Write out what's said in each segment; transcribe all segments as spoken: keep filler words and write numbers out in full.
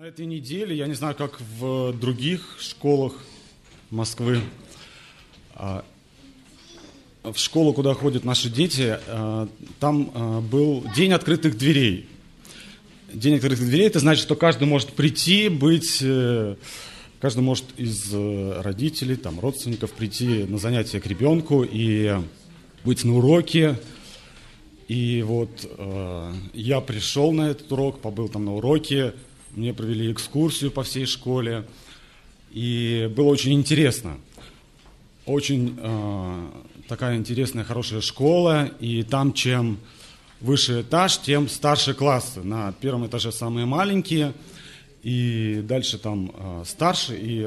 На этой неделе, я не знаю, как в других школах Москвы, в школу, куда ходят наши дети, там был день открытых дверей. День открытых дверей – это значит, что каждый может прийти, быть, каждый может из родителей, там, родственников прийти на занятия к ребенку и быть на уроке. И вот э, я пришел на этот урок, побыл там на уроке, мне провели экскурсию по всей школе, и было очень интересно. Очень э, такая интересная, хорошая школа, и там чем выше этаж, тем старше классы. На первом этаже самые маленькие, и дальше там э, старше, и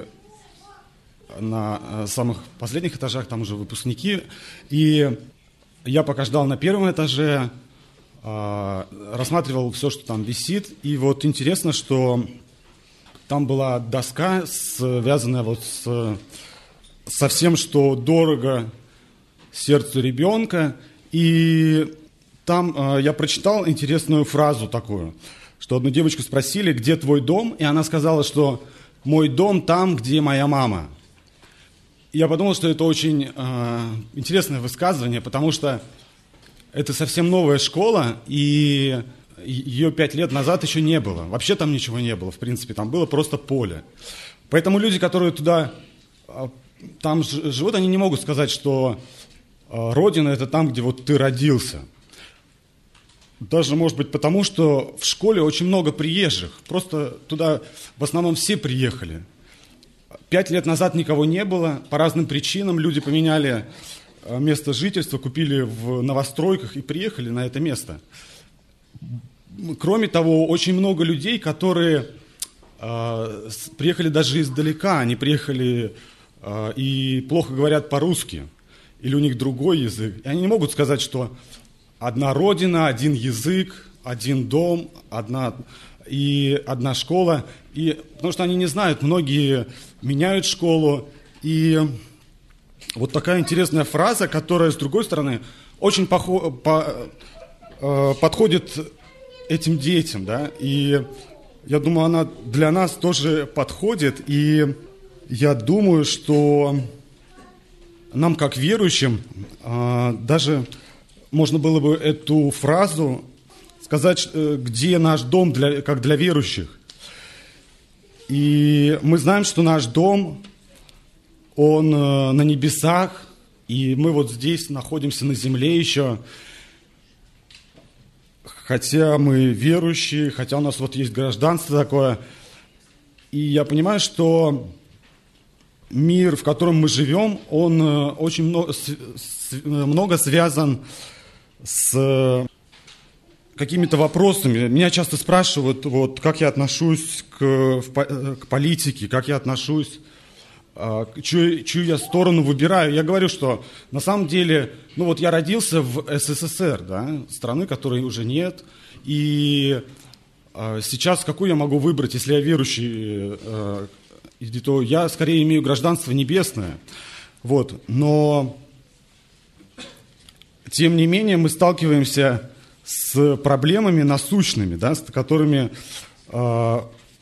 на э, самых последних этажах там уже выпускники. И я пока ждал на первом этаже, э, рассматривал все, что там висит, и вот интересно, что там была доска, связанная вот с, со всем, что дорого сердцу ребенка, и там э, я прочитал интересную фразу такую, что одну девочку спросили, где твой дом, и она сказала, что мой дом там, где моя мама. Я подумал, что это очень э, интересное высказывание, потому что это совсем новая школа, и ее пять лет назад еще не было. Вообще там ничего не было, в принципе, там было просто поле. Поэтому люди, которые туда э, там живут, они не могут сказать, что э, родина – это там, где вот ты родился. Даже, может быть, потому что в школе очень много приезжих. Просто туда в основном все приехали. Пять лет назад никого не было, по разным причинам люди поменяли место жительства, купили в новостройках и приехали на это место. Кроме того, очень много людей, которые э, приехали даже издалека, они приехали э, и плохо говорят по-русски, или у них другой язык. И они не могут сказать, что одна родина, один язык, один дом, одна... и одна школа, и, потому что они не знают, многие меняют школу, и вот такая интересная фраза, которая, с другой стороны, очень похо- по- э, подходит этим детям, да, и я думаю, она для нас тоже подходит, и я думаю, что нам, как верующим, э, даже можно было бы эту фразу сказать, где наш дом, для, как для верующих. И мы знаем, что наш дом, он на небесах, и мы вот здесь находимся на земле еще, хотя мы верующие, хотя у нас вот есть гражданство такое. И я понимаю, что мир, в котором мы живем, он очень много, много связан с какими-то вопросами. Меня часто спрашивают, вот, как я отношусь к, к политике, как я отношусь, э, чью, чью я сторону выбираю. Я говорю, что на самом деле, ну вот я родился в СССР, да, страны, которой уже нет, и э, сейчас какую я могу выбрать, если я верующий, э, то я скорее имею гражданство небесное. Вот. Но, тем не менее, мы сталкиваемся с проблемами насущными, да, с которыми, э,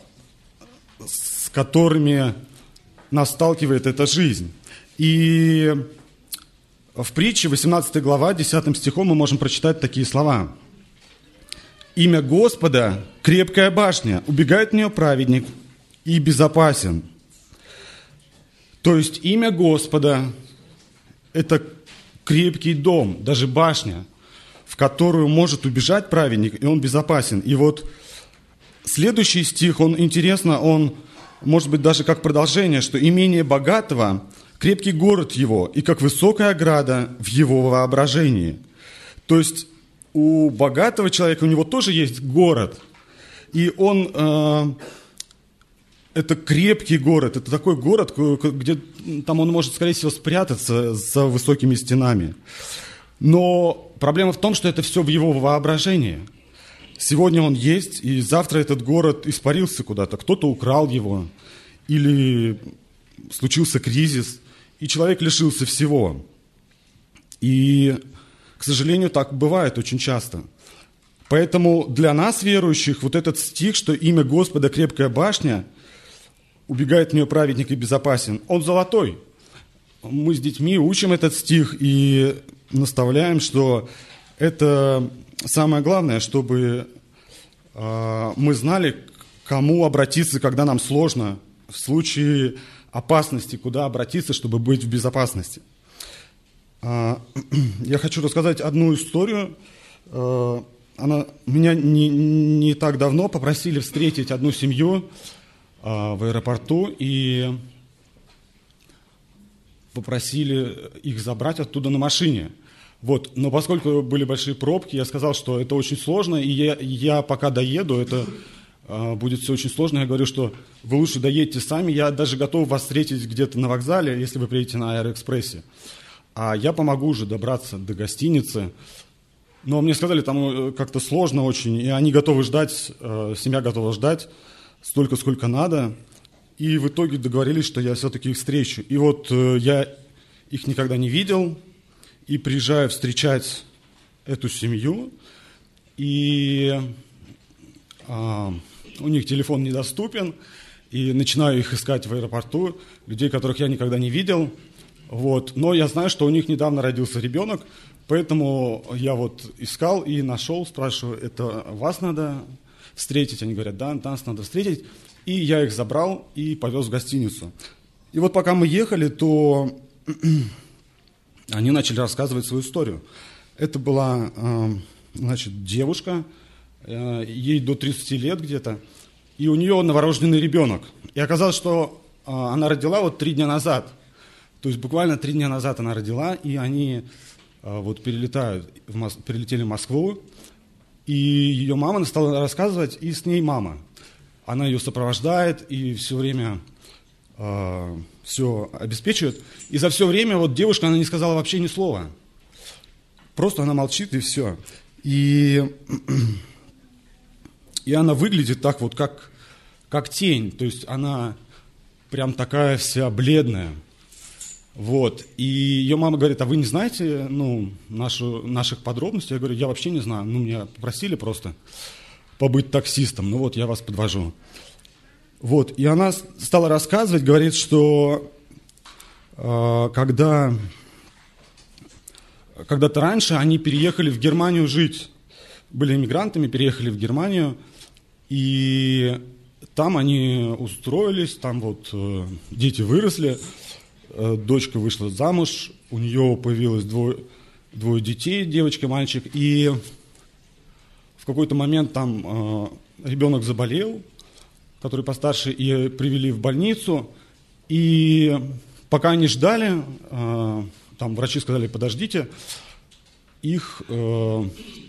с которыми нас сталкивает эта жизнь. И в притче, восемнадцатая глава, десятым стихом мы можем прочитать такие слова. «Имя Господа – крепкая башня, убегает в нее праведник и безопасен». То есть имя Господа – это крепкий дом, даже башня, в которую может убежать праведник, и он безопасен. И вот следующий стих, он интересно, он может быть даже как продолжение, что имение богатого – крепкий город его, и как высокая ограда в его воображении. То есть у богатого человека, у него тоже есть город, и он, э, это крепкий город, это такой город, где там он может, скорее всего, спрятаться за высокими стенами. Но проблема в том, что это все в его воображении. Сегодня он есть, и завтра этот город испарился куда-то. Кто-то украл его, или случился кризис, и человек лишился всего. И, к сожалению, так бывает очень часто. Поэтому для нас, верующих, вот этот стих, что имя Господа крепкая башня, убегает в нее праведник и безопасен, он золотой. Мы с детьми учим этот стих и наставляем, что это самое главное, чтобы э, мы знали, к кому обратиться, когда нам сложно, в случае опасности, куда обратиться, чтобы быть в безопасности. Э, я хочу рассказать одну историю. Э, она, меня не, не так давно попросили встретить одну семью э, в аэропорту и попросили их забрать оттуда на машине. Вот. Но поскольку были большие пробки, я сказал, что это очень сложно, и я, я пока доеду, это э, будет все очень сложно. Я говорю, что вы лучше доедете сами, я даже готов вас встретить где-то на вокзале, если вы приедете на Аэроэкспрессе. А я помогу уже добраться до гостиницы. Но мне сказали, там как-то сложно очень, и они готовы ждать, э, семья готова ждать столько, сколько надо. И в итоге договорились, что я все-таки их встречу. И вот э, я их никогда не видел, и приезжаю встречать эту семью, и а, у них телефон недоступен, и начинаю их искать в аэропорту, людей, которых я никогда не видел. Вот. Но я знаю, что у них недавно родился ребенок, поэтому я вот искал и нашел, спрашиваю, это вас надо встретить? Они говорят, да, нас надо встретить. И я их забрал и повез в гостиницу. И вот пока мы ехали, то они начали рассказывать свою историю. Это была, значит, девушка, ей до тридцати лет где-то, и у нее новорожденный ребенок. И оказалось, что она родила вот три дня назад. То есть буквально три дня назад она родила, и они вот перелетают, в Мос... перелетели в Москву, и ее мама стала рассказывать, и с ней мама. Она ее сопровождает и все время э, все обеспечивает. И за все время вот девушка, она не сказала вообще ни слова. Просто она молчит и все. И, и она выглядит так вот, как, как тень. То есть она прям такая вся бледная. Вот. И ее мама говорит, а вы не знаете ну, нашу, наших подробностей? Я говорю, я вообще не знаю. Ну, меня попросили просто побыть таксистом. Ну вот, я вас подвожу. Вот. И она стала рассказывать, говорит, что э, когда, когда-то раньше они переехали в Германию жить. Были иммигрантами, переехали в Германию. И там они устроились, там вот э, дети выросли. Э, дочка вышла замуж, у нее появилось двое, двое детей, девочка, мальчик. И в какой-то момент там э, ребенок заболел, который постарше, и привели в больницу. И пока они ждали, э, там врачи сказали, подождите, их э,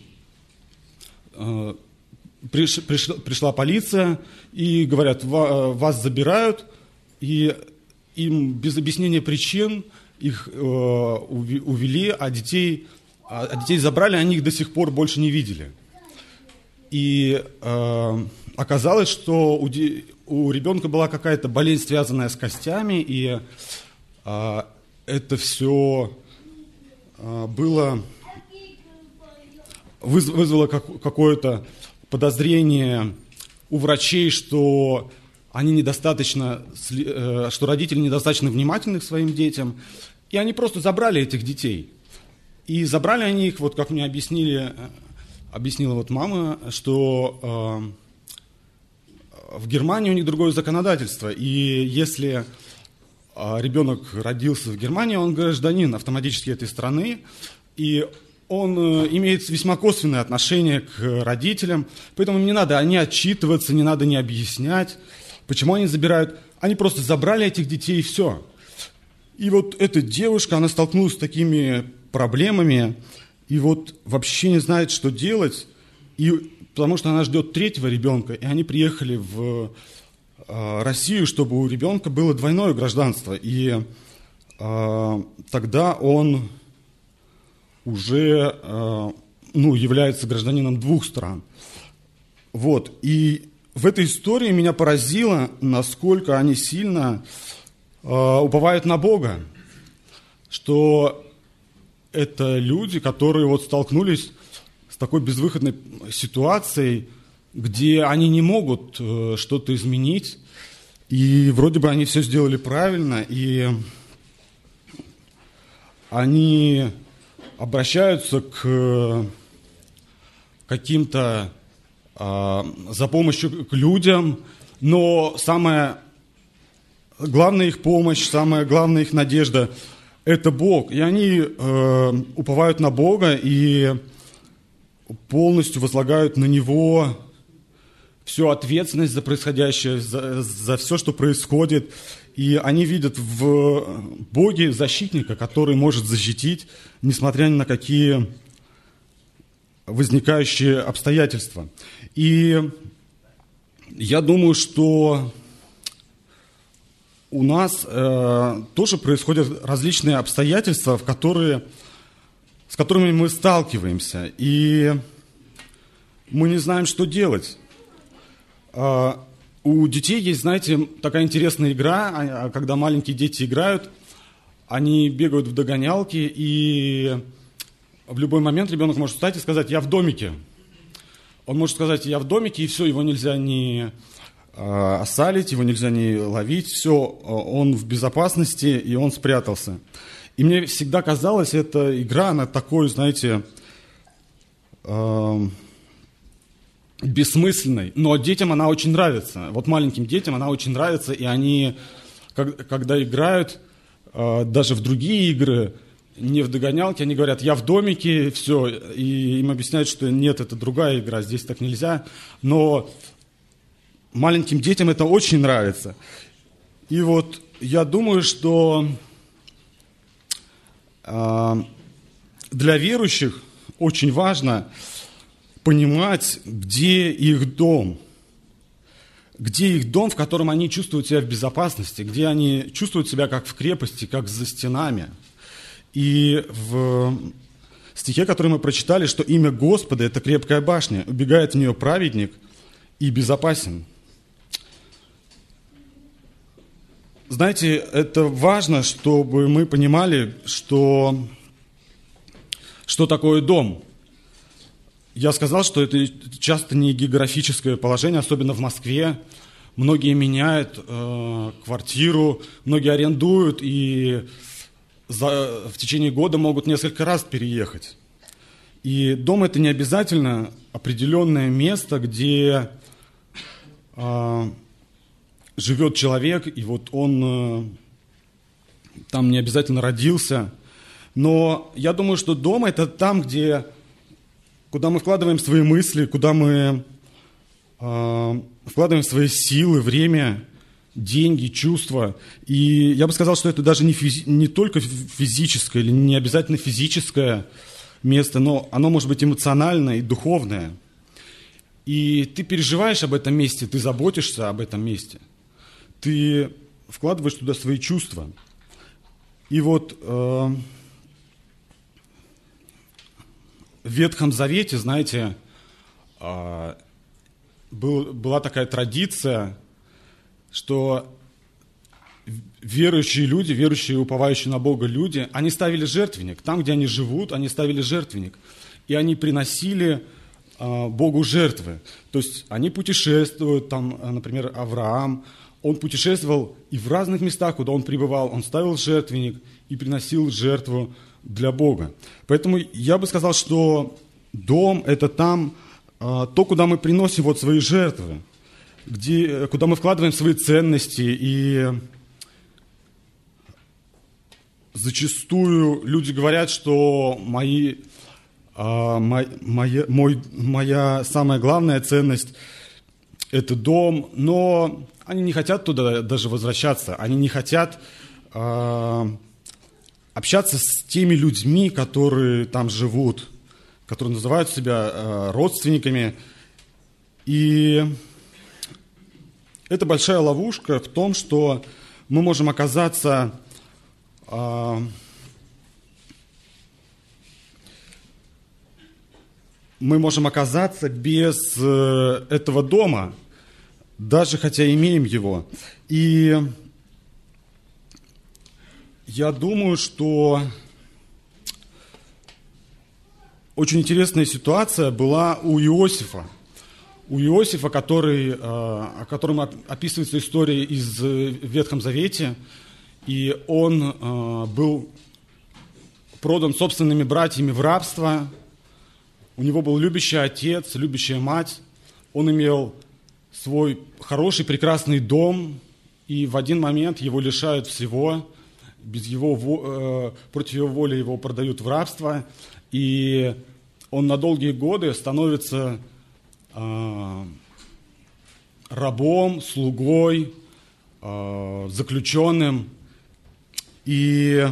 э, приш, пришла, пришла полиция, и говорят, вас забирают, и им без объяснения причин их э, увели, а детей, а детей забрали, они их до сих пор больше не видели. И э, оказалось, что у, у ребенка была какая-то болезнь, связанная с костями, и э, это все э, было, выз, вызвало как, какое-то подозрение у врачей, что они недостаточно, э, что родители недостаточно внимательны к своим детям, и они просто забрали этих детей. И забрали они их, вот как мне объяснили, объяснила вот мама, что э, в Германии у них другое законодательство, и если э, ребенок родился в Германии, он гражданин автоматически этой страны, и он э, имеет весьма косвенное отношение к родителям, поэтому не надо не отчитываться, не надо не объяснять, почему они забирают. Они просто забрали этих детей, и все. И вот эта девушка, она столкнулась с такими проблемами, и вот вообще не знает, что делать, и, потому что она ждет третьего ребенка, и они приехали в э, Россию, чтобы у ребенка было двойное гражданство, и э, тогда он уже э, ну, является гражданином двух стран. Вот, и в этой истории меня поразило, насколько они сильно э, уповают на Бога, что это люди, которые вот столкнулись с такой безвыходной ситуацией, где они не могут э, что-то изменить, и вроде бы они все сделали правильно, и они обращаются к каким-то э, за помощью к людям, но самое главная их помощь, самая главная их надежда – это Бог. И они э, уповают на Бога и полностью возлагают на Него всю ответственность за происходящее, за, за все, что происходит. И они видят в Боге защитника, который может защитить, несмотря ни на какие возникающие обстоятельства. И я думаю, что у нас э, тоже происходят различные обстоятельства, в которые, с которыми мы сталкиваемся, и мы не знаем, что делать. Э, у детей есть, знаете, такая интересная игра, когда маленькие дети играют, они бегают в догонялки, и в любой момент ребенок может встать и сказать: «Я в домике». Он может сказать: «Я в домике», и все, его нельзя ни осалить, его нельзя не ловить, все, он в безопасности, и он спрятался. И мне всегда казалось, эта игра, она такой, знаете, э, бессмысленной, но детям она очень нравится. Вот маленьким детям она очень нравится, и они, как, когда играют э, даже в другие игры, не в догонялки, они говорят: «Я в домике», все, и им объясняют, что нет, это другая игра, здесь так нельзя, но маленьким детям это очень нравится. И вот я думаю, что э, для верующих очень важно понимать, где их дом. Где их дом, в котором они чувствуют себя в безопасности, где они чувствуют себя как в крепости, как за стенами. И в стихе, который мы прочитали, что имя Господа – это крепкая башня, убегает в нее праведник и безопасен. Знаете, это важно, чтобы мы понимали, что, что такое дом. Я сказал, что это часто не географическое положение, особенно в Москве. Многие меняют э, квартиру, многие арендуют и за, в течение года могут несколько раз переехать. И дом – это не обязательно определенное место, где э, живет человек, и вот он э, там не обязательно родился. Но я думаю, что дом – это там, где, куда мы вкладываем свои мысли, куда мы э, вкладываем свои силы, время, деньги, чувства. И я бы сказал, что это даже не, физи- не только физическое или не обязательно физическое место, но оно может быть эмоциональное и духовное. И ты переживаешь об этом месте, ты заботишься об этом месте. Ты вкладываешь туда свои чувства. И вот э, в Ветхом Завете, знаете, э, был, была такая традиция, что верующие люди, верующие, уповающие на Бога люди, они ставили жертвенник. Там, где они живут, они ставили жертвенник. И они приносили э, Богу жертвы. То есть они путешествуют, там, например, Авраам, он путешествовал, и в разных местах, куда он пребывал, он ставил жертвенник и приносил жертву для Бога. Поэтому я бы сказал, что дом – это там, э, то, куда мы приносим вот свои жертвы, где, куда мы вкладываем свои ценности. И зачастую люди говорят, что мои, э, моя, моя, мой, моя самая главная ценность – это дом, но они не хотят туда даже возвращаться, они не хотят э, общаться с теми людьми, которые там живут, которые называют себя э, родственниками. И это большая ловушка в том, что мы можем оказаться э, мы можем оказаться без э, этого дома, даже хотя имеем его. И я думаю, что очень интересная ситуация была у Иосифа. У Иосифа, который, о котором описывается история из Ветхом Завете, и он был продан собственными братьями в рабство. У него был любящий отец, любящая мать. Он имел свой хороший, прекрасный дом, и в один момент его лишают всего, без его, против его воли его продают в рабство, и он на долгие годы становится рабом, слугой, заключенным. И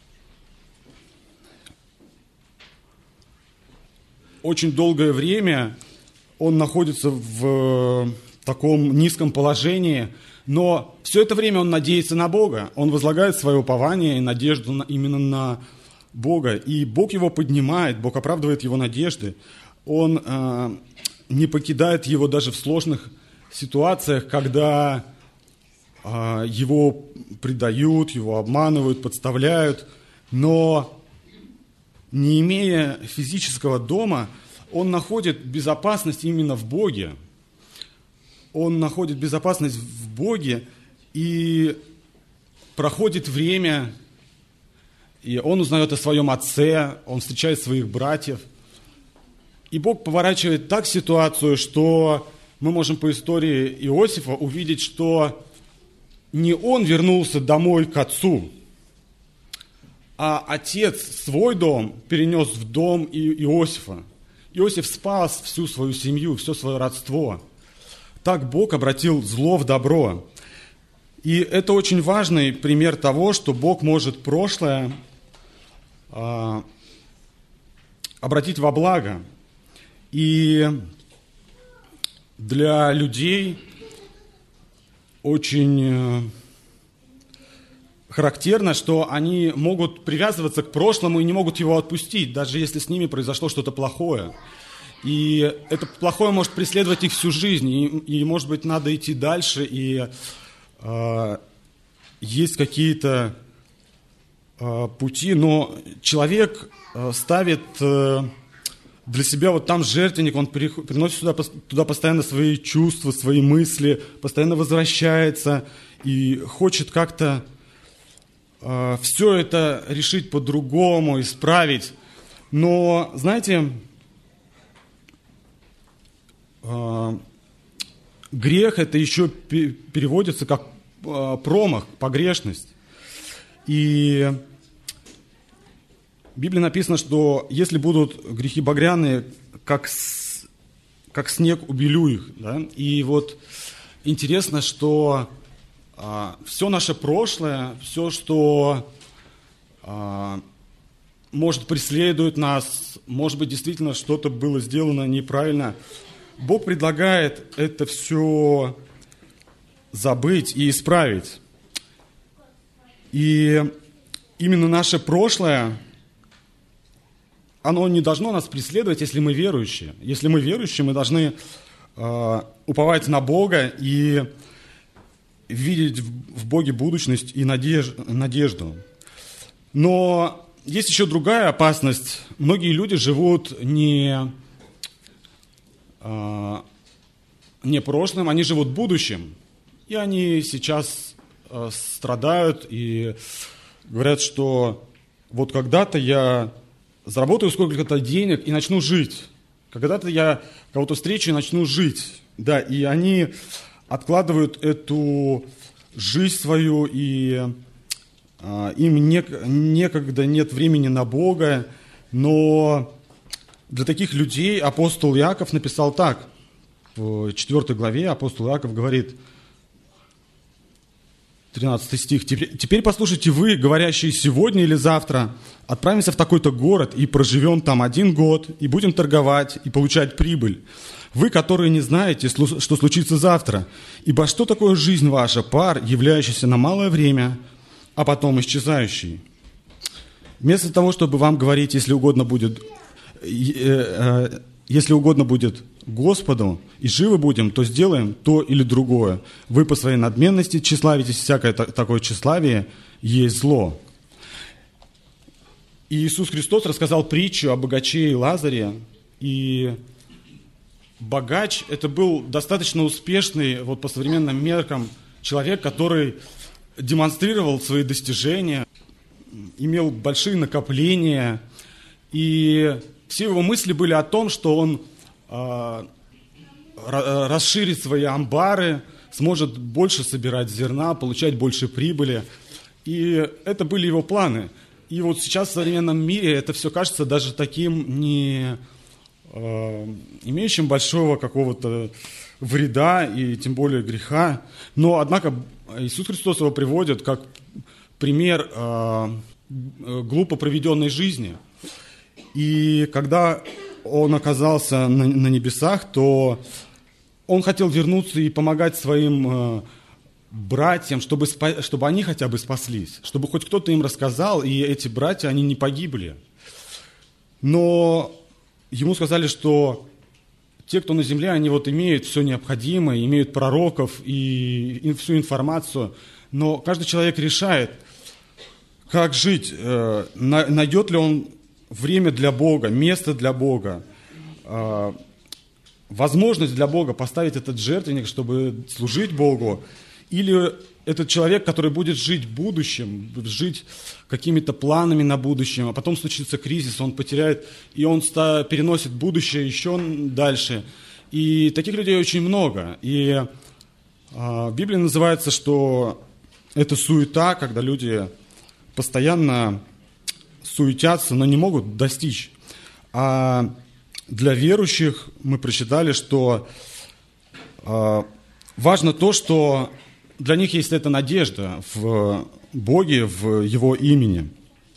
очень долгое время он находится в таком низком положении, но все это время он надеется на Бога. Он возлагает свое упование и надежду на, именно на Бога. И Бог его поднимает, Бог оправдывает его надежды. Он э, не покидает его даже в сложных ситуациях, когда э, его предают, его обманывают, подставляют. Но не имея физического дома, он находит безопасность именно в Боге. Он находит безопасность в Боге, и проходит время, и он узнает о своем отце, он встречает своих братьев. И Бог поворачивает так ситуацию, что мы можем по истории Иосифа увидеть, что не он вернулся домой к отцу, а отец свой дом перенес в дом Иосифа. Иосиф спас всю свою семью, все свое родство. Так Бог обратил зло в добро. И это очень важный пример того, что Бог может прошлое а, обратить во благо. И для людей очень характерно, что они могут привязываться к прошлому и не могут его отпустить, даже если с ними произошло что-то плохое. И это плохое может преследовать их всю жизнь, и, и может быть, надо идти дальше, и э, есть какие-то э, пути, но человек э, ставит э, для себя вот там жертвенник, он приносит сюда, туда постоянно свои чувства, свои мысли, постоянно возвращается и хочет как-то э, все это решить по-другому, исправить. Но, знаете, грех это еще переводится как промах, погрешность. И в Библии написано, что если будут грехи багряные, как, как снег, убелю их. Да? И вот интересно, что а, все наше прошлое, все, что а, может преследует нас, может быть, действительно что-то было сделано неправильно, Бог предлагает это все забыть и исправить. И именно наше прошлое, оно не должно нас преследовать, если мы верующие. Если мы верующие, мы должны э, уповать на Бога и видеть в Боге будущность и надеж- надежду. Но есть еще другая опасность. Многие люди живут не... не прошлым, они живут будущим. И они сейчас э, страдают и говорят, что вот когда-то я заработаю сколько-то денег и начну жить. Когда-то я кого-то встречу и начну жить. Да, и они откладывают эту жизнь свою, и э, им не, некогда нет времени на Бога. Но для таких людей апостол Иаков написал так. В четвёртой главе апостол Иаков говорит, тринадцатый стих, «Теперь послушайте вы, говорящие сегодня или завтра, отправимся в такой-то город и проживем там один год, и будем торговать и получать прибыль. Вы, которые не знаете, что случится завтра, ибо что такое жизнь ваша, пар, являющийся на малое время, а потом исчезающий? Вместо того, чтобы вам говорить, если угодно будет, если угодно будет Господу, и живы будем, то сделаем то или другое. Вы по своей надменности тщеславитесь, всякое такое тщеславие есть зло». И Иисус Христос рассказал притчу о богаче и Лазаре. И богач – это был достаточно успешный, вот по современным меркам, человек, который демонстрировал свои достижения, имел большие накопления. И все его мысли были о том, что он э, расширит свои амбары, сможет больше собирать зерна, получать больше прибыли. И это были его планы. И вот сейчас в современном мире это все кажется даже таким не э, имеющим большого какого-то вреда и тем более греха. Но, однако, Иисус Христос его приводит как пример э, глупо проведенной жизни. И когда он оказался на, на небесах, то он хотел вернуться и помогать своим э, братьям, чтобы, спа- чтобы они хотя бы спаслись, чтобы хоть кто-то им рассказал, и эти братья, они не погибли. Но ему сказали, что те, кто на земле, они вот имеют все необходимое, имеют пророков и, и всю информацию, но каждый человек решает, как жить, э, на, найдет ли он время для Бога, место для Бога, э, возможность для Бога поставить этот жертвенник, чтобы служить Богу, или этот человек, который будет жить будущим, жить какими-то планами на будущем, а потом случится кризис, он потеряет, и он ста- переносит будущее еще дальше. И таких людей очень много. И э, в Библии называется, что это суета, когда люди постоянно суетятся, но не могут достичь. А для верующих мы прочитали, что э, важно то, что для них есть эта надежда в Боге, в Его имени.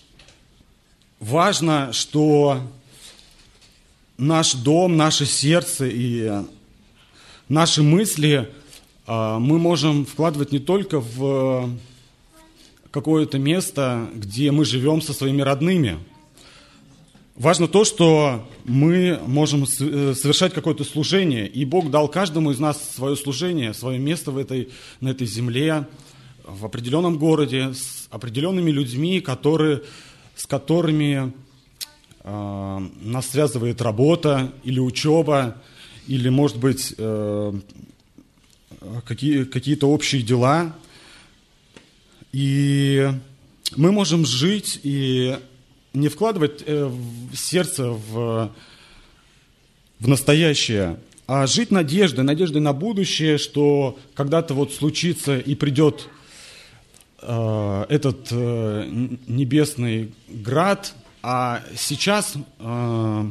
Важно, что наш дом, наше сердце и наши мысли э, мы можем вкладывать не только в какое-то место, где мы живем со своими родными. Важно то, что мы можем совершать какое-то служение, и Бог дал каждому из нас свое служение, свое место в этой, на этой земле, в определенном городе, с определенными людьми, которые, с которыми э, нас связывает работа или учеба, или, может быть, э, какие, какие-то общие дела. И мы можем жить и не вкладывать э, в сердце в, в настоящее, а жить надеждой, надеждой на будущее, что когда-то вот случится и придет э, этот э, небесный град, а сейчас, э,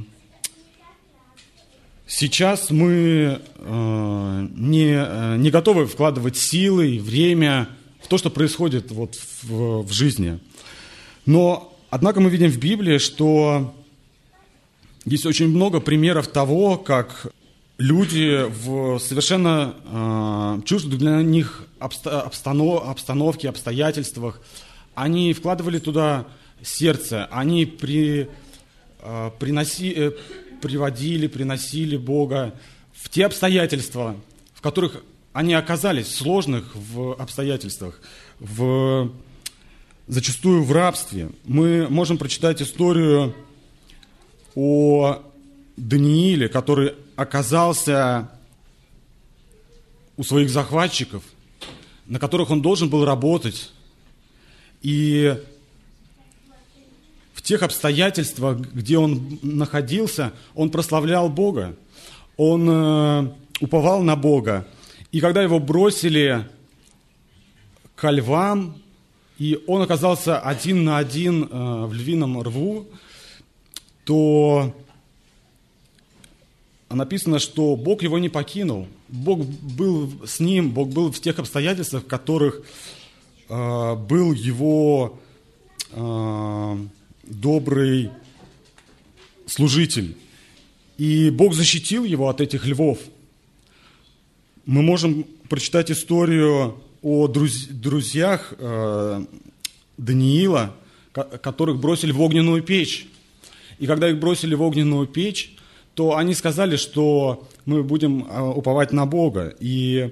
сейчас мы э, не, не готовы вкладывать силы и время в то, что происходит вот в, в жизни. Но однако мы видим в Библии, что есть очень много примеров того, как люди в совершенно э, чуждых для них обста- обстанов- обстановке, обстоятельствах, они вкладывали туда сердце, они при, э, приноси, э, приводили, приносили Бога в те обстоятельства, в которых они оказались, сложных в обстоятельствах, в зачастую в рабстве. Мы можем прочитать историю о Данииле, который оказался у своих захватчиков, на которых он должен был работать. И в тех обстоятельствах, где он находился, он прославлял Бога, он э, уповал на Бога. И когда его бросили ко львам, и он оказался один на один э, в львином рву, то написано, что Бог его не покинул. Бог был с ним, Бог был в тех обстоятельствах, в которых э, был его э, добрый служитель. И Бог защитил его от этих львов. Мы можем прочитать историю о друз- друзьях э, Даниила, ко- которых бросили в огненную печь. И когда их бросили в огненную печь, то они сказали, что мы будем э, уповать на Бога. И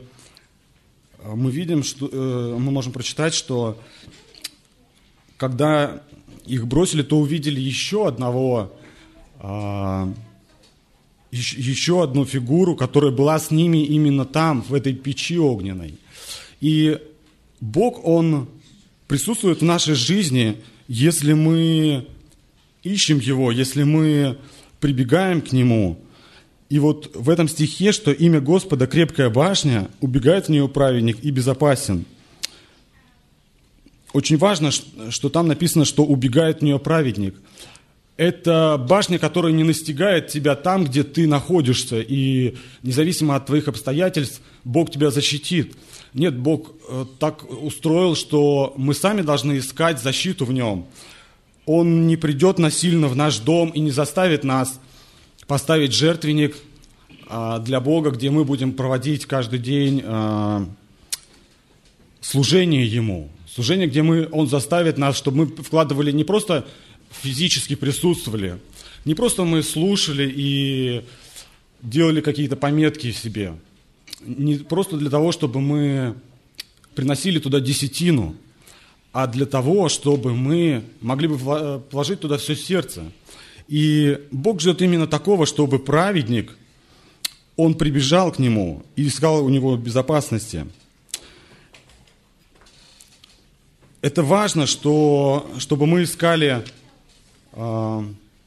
мы видим, что э, мы можем прочитать, что когда их бросили, то увидели еще одного, а, еще, еще одну фигуру, которая была с ними именно там, в этой печи огненной. И Бог, Он присутствует в нашей жизни, если мы ищем Его, если мы прибегаем к Нему. И вот в этом стихе, что имя Господа крепкая башня, убегает в нее праведник и безопасен. Очень важно, что там написано, что убегает в нее праведник. Это башня, которая не настигает тебя там, где ты находишься, и независимо от твоих обстоятельств, Бог тебя защитит. Нет, Бог так устроил, что мы сами должны искать защиту в нем. Он не придет насильно в наш дом и не заставит нас поставить жертвенник для Бога, где мы будем проводить каждый день служение Ему. Служение, где мы, Он заставит нас, чтобы мы вкладывали, не просто физически присутствовали, не просто мы слушали и делали какие-то пометки себе, не просто для того, чтобы мы приносили туда десятину, а для того, чтобы мы могли бы вложить туда все сердце. И Бог ждет именно такого, чтобы праведник, он прибежал к Нему и искал у Него безопасности. Это важно, что, чтобы мы искали э,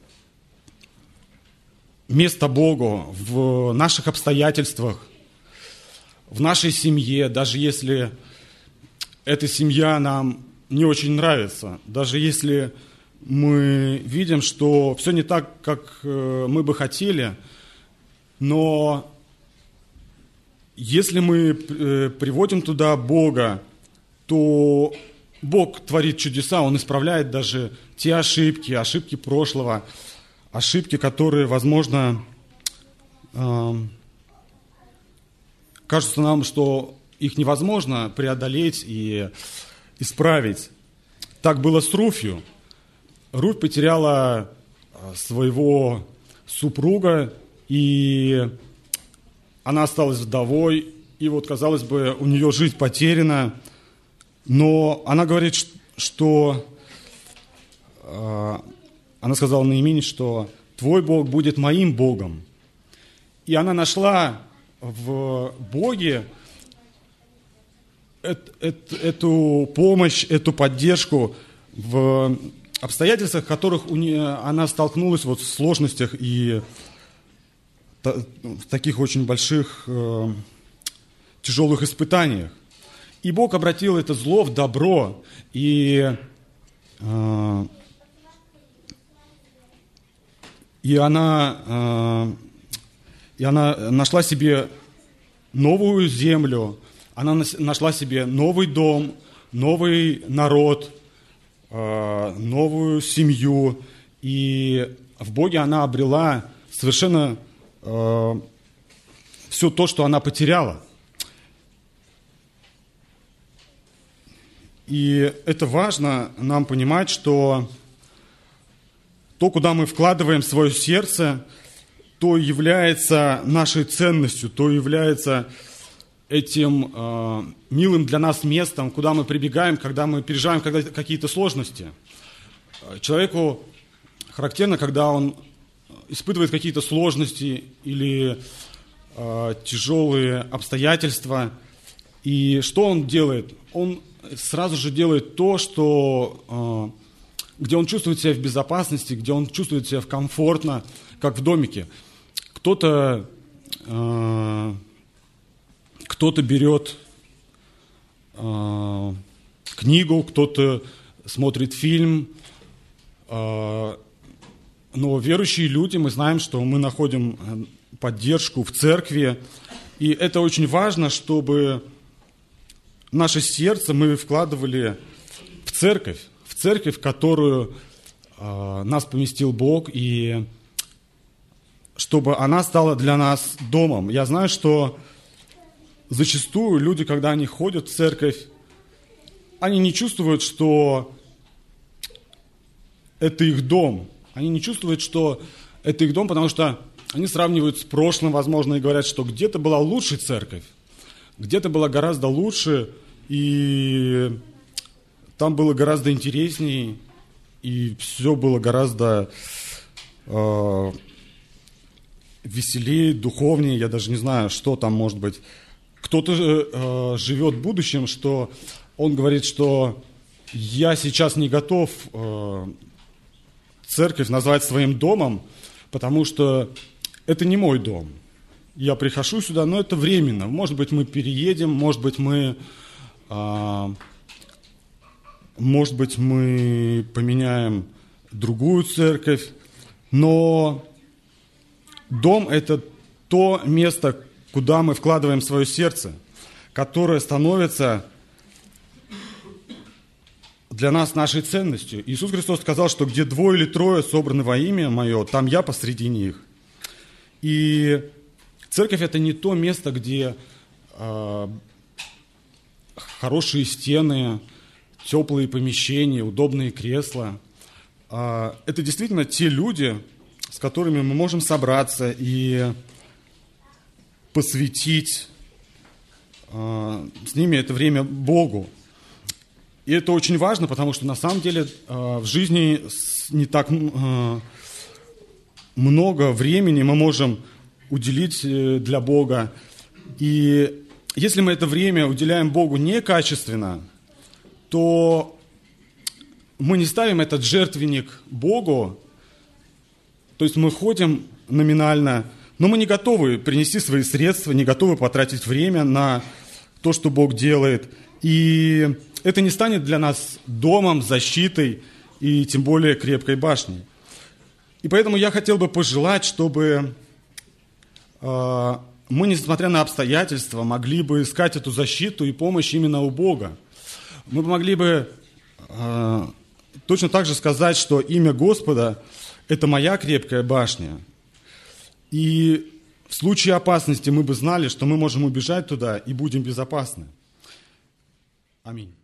место Богу в наших обстоятельствах, в нашей семье, даже если эта семья нам не очень нравится, даже если мы видим, что все не так, как мы бы хотели, но если мы приводим туда Бога, то Бог творит чудеса, Он исправляет даже те ошибки, ошибки прошлого, ошибки, которые, возможно, кажется нам, что их невозможно преодолеть и исправить. Так было с Руфью. Руфь потеряла своего супруга, и она осталась вдовой, и вот, казалось бы, у нее жизнь потеряна, но она говорит, что, она сказала Наимине, что «Твой Бог будет моим Богом». И она нашла в Боге эту помощь, эту поддержку в обстоятельствах, в которых у нее, она столкнулась вот в сложностях и в таких очень больших, э, тяжелых испытаниях. И Бог обратил это зло в добро, и, э, и, она, э, и она нашла себе новую землю, она нашла себе новый дом, новый народ, новую семью, и в Боге она обрела совершенно э, все то, что она потеряла. И это важно нам понимать, что то, куда мы вкладываем свое сердце, то является нашей ценностью, то является этим э, милым для нас местом, куда мы прибегаем, когда мы переживаем когда какие-то сложности. Человеку характерно, когда он испытывает какие-то сложности или э, тяжелые обстоятельства. И что он делает? Он сразу же делает то, что, э, где он чувствует себя в безопасности, где он чувствует себя комфортно, как в домике. Кто-то... Э, Кто-то берет э, книгу, кто-то смотрит фильм. Э, но верующие люди, мы знаем, что мы находим поддержку в церкви. И это очень важно, чтобы наше сердце мы вкладывали в церковь, в церковь, в которую э, нас поместил Бог, и чтобы она стала для нас домом. Я знаю, что зачастую люди, когда они ходят в церковь, они не чувствуют, что это их дом. Они не чувствуют, что это их дом, потому что они сравнивают с прошлым, возможно, и говорят, что где-то была лучше церковь, где-то была гораздо лучше, и там было гораздо интереснее, и все было гораздо э, веселее, духовнее. Я даже не знаю, что там может быть. Кто-то э, живет будущим, что он говорит, что я сейчас не готов э, церковь назвать своим домом, потому что это не мой дом. Я прихожу сюда, но это временно. Может быть, мы переедем, может быть, мы, э, может быть, мы поменяем другую церковь, но дом – это то место, куда мы вкладываем свое сердце, которое становится для нас нашей ценностью. Иисус Христос сказал, что где двое или трое собраны во имя Мое, там Я посреди них. И церковь – это не то место, где э, хорошие стены, теплые помещения, удобные кресла. Э, это действительно те люди, с которыми мы можем собраться и посвятить э, с ними это время Богу. И это очень важно, потому что на самом деле э, в жизни не так э, много времени мы можем уделить э, для Бога. И если мы это время уделяем Богу некачественно, то мы не ставим этот жертвенник Богу, то есть мы ходим номинально, но мы не готовы принести свои средства, не готовы потратить время на то, что Бог делает. И это не станет для нас домом, защитой и тем более крепкой башней. И поэтому я хотел бы пожелать, чтобы э, мы, несмотря на обстоятельства, могли бы искать эту защиту и помощь именно у Бога. Мы могли бы э, точно так же сказать, что имя Господа – это моя крепкая башня. И в случае опасности мы бы знали, что мы можем убежать туда и будем безопасны. Аминь.